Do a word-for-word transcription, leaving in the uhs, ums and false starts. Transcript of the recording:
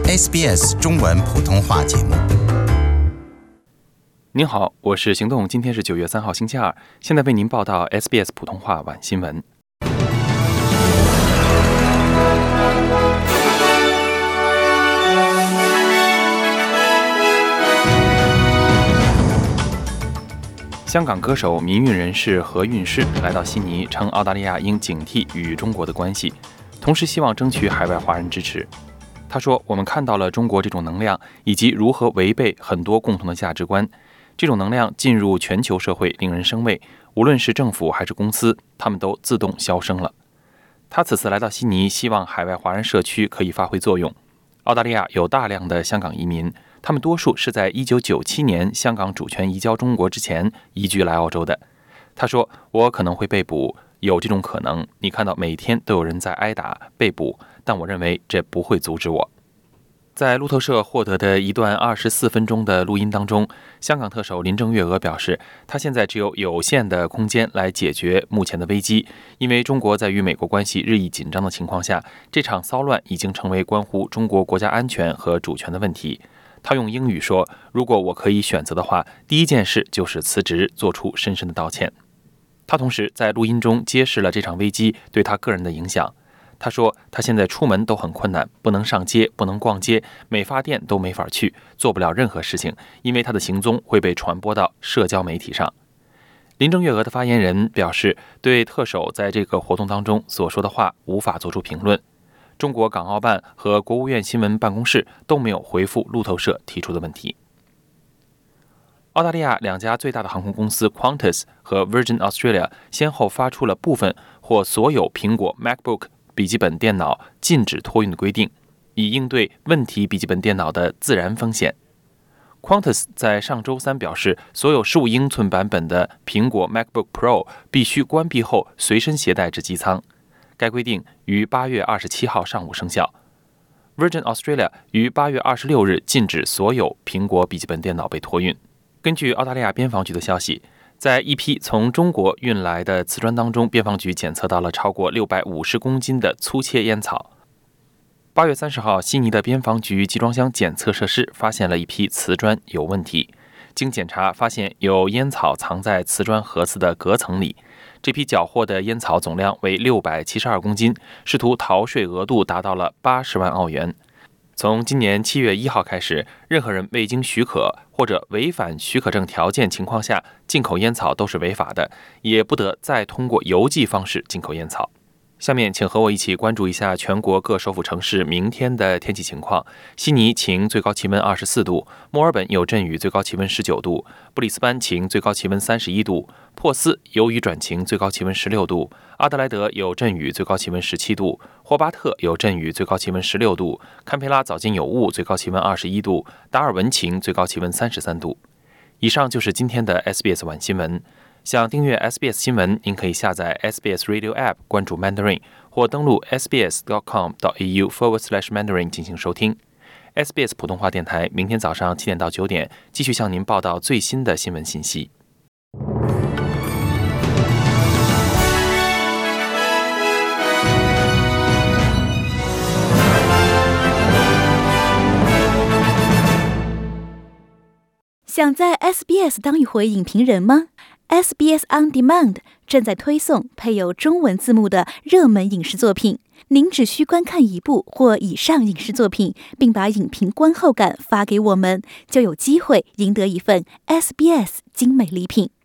S B S 中文普通话节目。 您好，我是行动，今天是九月三号星期二，现在为您报道 S B S 普通话晚新闻。香港歌手、民运人士何韵诗来到悉尼，称澳大利亚应警惕与中国的关系，同时希望争取海外华人支持。他说，我们看到了中国这种能量，以及如何违背很多共同的价值观。这种能量进入全球社会，令人生畏，无论是政府还是公司，他们都自动销声了。他此次来到悉尼，希望海外华人社区可以发挥作用。澳大利亚有大量的香港移民，他们多数是在一九九七年香港主权移交中国之前移居来澳洲的。他说，我可能会被捕，有这种可能，你看到每天都有人在挨打被捕，但我认为这不会阻止我。在路透社获得的一段二十四分钟的录音当中，香港特首林郑月娥表示，他现在只有有限的空间来解决目前的危机，因为中国在与美国关系日益紧张的情况下，这场骚乱已经成为关乎中国国家安全和主权的问题。他用英语说，如果我可以选择的话，第一件事就是辞职，做出深深的道歉。他同时在录音中揭示了这场危机对他个人的影响。他说，他现在出门都很困难，不能上街，不能逛街，美发店都没法去，做不了任何事情，因为他的行踪会被传播到社交媒体上。林郑月娥的发言人表示，对特首在这个活动当中所说的话无法做出评论。中国港澳办和国务院新闻办公室都没有回复路透社提出的问题。澳大利亚两家最大的航空公司 Qantas 和 Virgin Australia 先后发出了部分或所有苹果 MacBook 笔记本电脑禁止托运的规定，以应对问题笔记本电脑的自燃风险。Qantas 在上周三表示，所有十五英寸版本的苹果 MacBook Pro 必须关闭后随身携带至机舱。该规定于八月二十七号上午生效。Virgin Australia 于八月二十六日禁止所有苹果笔记本电脑被托运。根据澳大利亚边防局的消息，在一批从中国运来的瓷砖当中，边防局检测到了超过六百五十公斤的粗切烟草。八月三十号，悉尼的边防局集装箱检测设施发现了一批瓷砖有问题，经检查发现有烟草藏在瓷砖盒子的隔层里。这批缴获的烟草总量为六百七十二公斤，试图逃税额度达到了八十万澳元。从今年七月一号开始，任何人未经许可或者违反许可证条件情况下进口烟草都是违法的，也不得再通过邮寄方式进口烟草。下面请和我一起关注一下全国各首府城市明天的天气情况。悉尼晴，最高气温二十四度；墨尔本有阵雨，最高气温十九度；布里斯班晴，最高气温三十一度；珀斯有雨转晴，最高气温十六度；阿德莱德有阵雨，最高气温十七度；霍巴特有阵雨，最高气温十六度；堪培拉早间有雾，最高气温二十一度；达尔文晴，最高气温三十三度。以上就是今天的 S B S 晚新闻。想订阅 S B S 新闻，您可以下载 S B S Radio App 关注 Mandarin， 或登录 sbs.com.au forward slash Mandarin 进行收听。S B S 普通话电台明天早上七点到九点继续向您报道最新的新闻信息。 想在 S B S 当一回影评人吗？ S B S On Demand 正在推送配有中文字幕的热门影视作品，您只需观看一部或以上影视作品，并把影评观后感发给我们，就有机会赢得一份 S B S 精美礼品。